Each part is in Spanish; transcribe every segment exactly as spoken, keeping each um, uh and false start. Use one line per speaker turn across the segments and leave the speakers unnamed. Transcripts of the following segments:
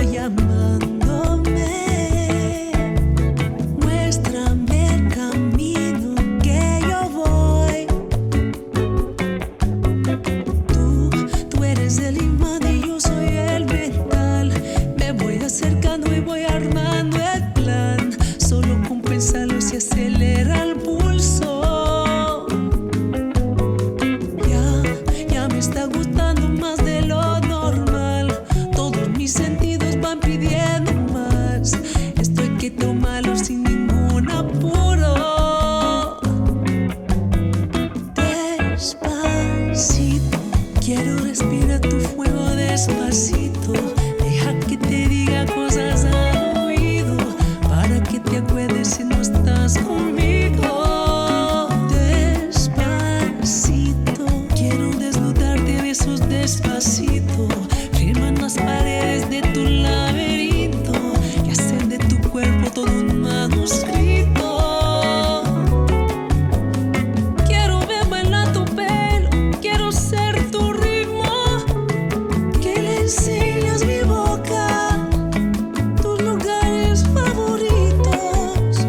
está llamándome. Muéstrame el camino que yo voy. Tú, tú eres el imán y yo soy el metal. Me voy acercando y voy armando el plan. Solo con pensarlo se acelera el pulso. Ya, ya me está gustando más de lo normal. Todos mis sentidos van pidiendo más. Esto hay que tomarlo sin ningún apuro. Despacito, quiero respirar tu fuego despacito. Deja que te diga cosas al oído para que te acuerdes si no estás conmigo. Despacito, quiero desnudarte a besos despacito. Firman las paredes de tu laberinto y hacer de tu cuerpo todo un manuscrito. Quiero ver bailar tu pelo, quiero ser tu ritmo. Que le enseñas mi boca, tus lugares favoritos.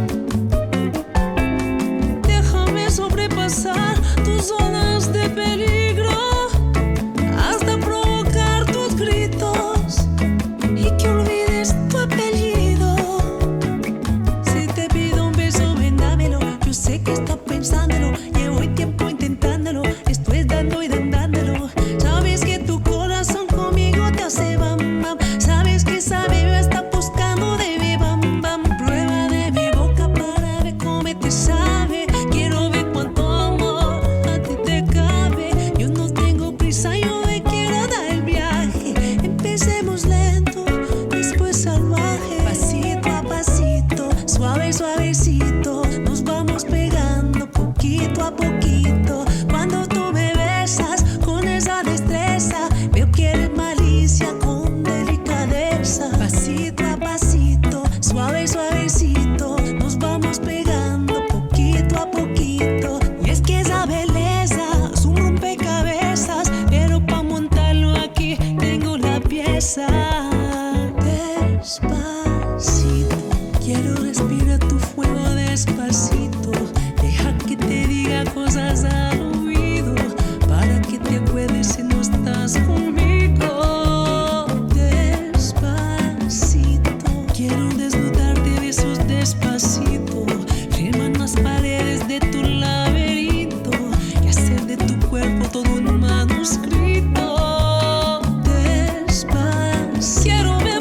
Déjame sobrepasar tus zonas de peligro hasta provocar tus gritos y que olvides tu apellido. Si te pido un beso, ven, dámelo. Yo sé que estás pensándolo, llevo el tiempo intentándolo. Estoy dando y dándolo. Sabes que tu corazón conmigo te hace bam bam. Sabes que esa bebé está buscando de mi bam bam. Prueba de mi boca para ver cómo te sabe. Quiero ver cuánto amor a ti te cabe. Yo no tengo prisa, yo me quiero dar el viaje. Empecemos lento, después salvaje. Pasito a pasito, suave, suavecito. Nos vamos pegando poquito a poquito. Cuando tú me besas con esa destreza, veo que eres malicia con delicadeza. Pasito a pasito, suave, suavecito. Nos vamos pegando poquito a poquito. Y es que esa belleza es un rompecabezas, pero pa' montarlo aquí tengo la pieza. Despacito, quiero respirar tu fuego despacito. Deja que te diga cosas al oído para que te acuerdes si no estás conmigo. Despacito, quiero desnudarte besos despacito. Firman las paredes de tu laberinto y hacer de tu cuerpo todo un manuscrito. Despacito, quiero ver